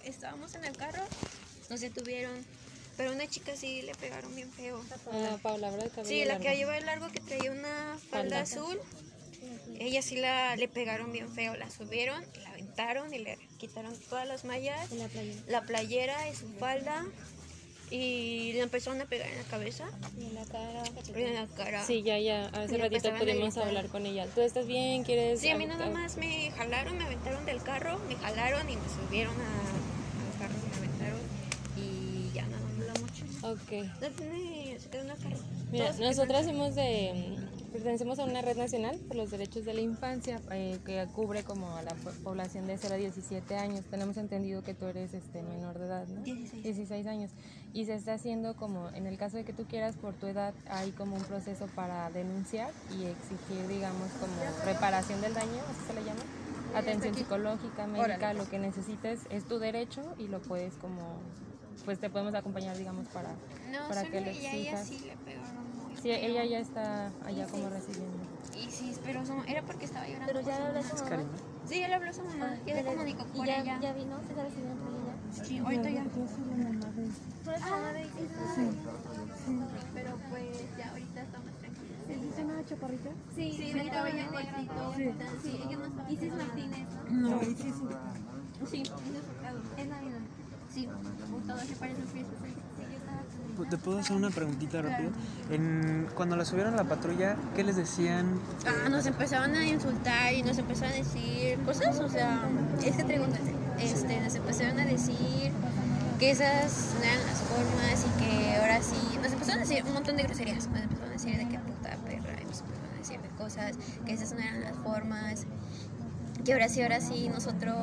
estábamos en el carro, nos detuvieron, pero una chica sí le pegaron bien feo. Paula, ¿verdad? Sí, la que lleva el largo, que traía una falda azul, ella sí le pegaron bien feo, la subieron, la aventaron y le quitaron todas las mallas, la playera y su falda. Y le empezaron a pegar en la cabeza. Y en la cara. En la cara. Sí, ya. Hace ratito pudimos hablar con ella. ¿Tú estás bien? ¿Quieres...? Sí, a mí nada más me jalaron, me aventaron del carro, me jalaron y me subieron al carro, me aventaron y ya nada más mucho. Ok. Se quedó en el carro. Mira, nosotras pertenecemos a una red nacional por los derechos de la infancia que cubre como a la población de 0 a 17 años. Tenemos entendido que tú eres menor de edad, ¿no? 16 años. Y se está haciendo como, en el caso de que tú quieras, por tu edad, hay como un proceso para denunciar y exigir, digamos, como reparación del daño, así se le llama. Atención psicológica, médica, lo que necesites es tu derecho y lo puedes como, pues te podemos acompañar, digamos, para que le exijas. Ella sí le pegaron muy Sí, ella ya está allá como recibiendo. Y sí, pero era porque estaba llorando. Pero ya habló su mamá. Sí, ya le habló a su mamá, ya le comunicó con ella. ¿Ya vino? ¿Se está recibiendo con ella? Sí, ahorita ya. ¿Tú eres la mamá de Isis? Sí. Pero pues ya ahorita está más tranquila. ¿Isis una chaparrita? Sí, de cabello cortito. Sí, ella no está. Isis Martínez. No, Isis. Sí, es Navidad. Sí, todo se parece a Christmas. ¿Te puedo hacer una preguntita rápido? Cuando la subieron a la patrulla, ¿qué les decían? Nos empezaban a insultar y nos empezaban a decir cosas, o sea, es que pregúntate, nos empezaron a decir que esas no eran las formas y que ahora sí, nos empezaron a decir un montón de groserías, nos empezaron a decir de qué puta perra, y nos empezaron a decir de cosas, que esas no eran las formas, que ahora sí nosotros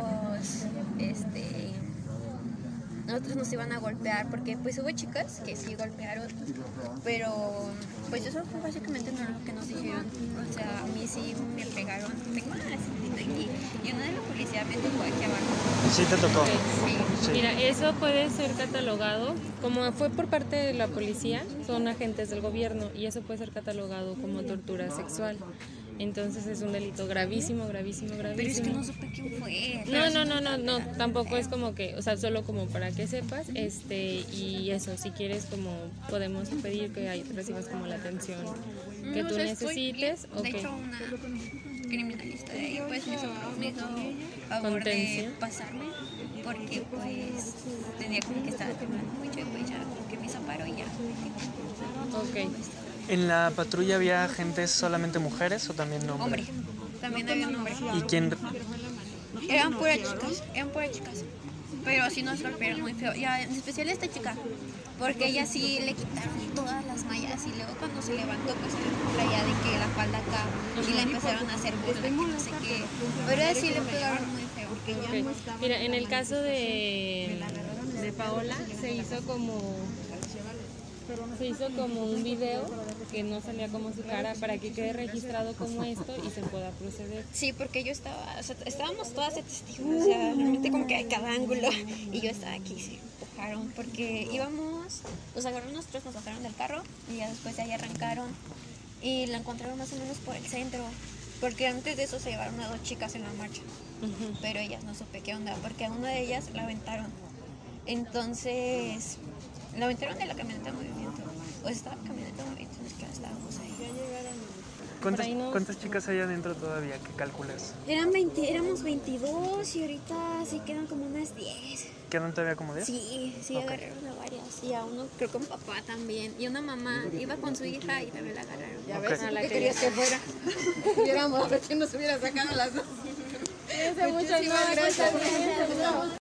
nos iban a golpear, porque pues hubo chicas que sí golpearon, pero pues eso fue básicamente no lo que nos dijeron. O sea, a mí sí me pegaron, tengo una cintita aquí y una de la policía me tocó aquí abajo. Sí, te tocó. Sí. Mira, eso puede ser catalogado, como fue por parte de la policía, son agentes del gobierno y eso puede ser catalogado como tortura sexual. Entonces es un delito gravísimo. Pero es que no supe quién fue. No, tampoco es como que, o sea, solo como para que sepas, y eso, si quieres como podemos pedir que recibas como la atención que tú necesites. De hecho, una criminalista de ahí pues me hizo favor de pasarme, porque pues tenía como que estar temblando mucho y pues ya como que me hizo paro y ya. Ok. ¿En la patrulla había agentes solamente mujeres o también hombres? Hombre, también había un hombre. ¿Y quién? Eran puras chicas, pero sí nos golpearon muy feo, y en especial esta chica, porque ella sí le quitaron todas las mallas y luego cuando se levantó pues se le traía de que la falda acá y le empezaron a hacer burla, que no sé qué, pero a ella sí le pegaron muy feo. Okay. Mira, en el caso de Paola se hizo como un video que no salía como su cara para que quede registrado como esto y se pueda proceder. Sí, porque yo estábamos todas de testigos, o sea, realmente como que hay cada ángulo y yo estaba aquí, se empujaron porque nos agarraron nosotros, nos bajaron del carro y ya después de ahí arrancaron y la encontraron más o menos por el centro, porque antes de eso se llevaron a 2 chicas en la marcha, pero ellas no supe qué onda, porque a una de ellas la aventaron, entonces la aventaron de la camioneta de movimiento, o estaba la camioneta de movimiento, es que estábamos ahí. ¿Cuántas chicas hay adentro todavía? ¿Qué calculas? Éramos 22 y ahorita sí quedan como unas 10. ¿Quedan todavía como 10? Sí, Okay. agarraron a varias. Y a uno, creo que un papá también. Y una mamá iba con su hija y también la agarraron. Ya ves, Okay. ¿qué querías que fuera? Hubiéramos, a ver quién nos hubiera sacado las dos. Muchas gracias.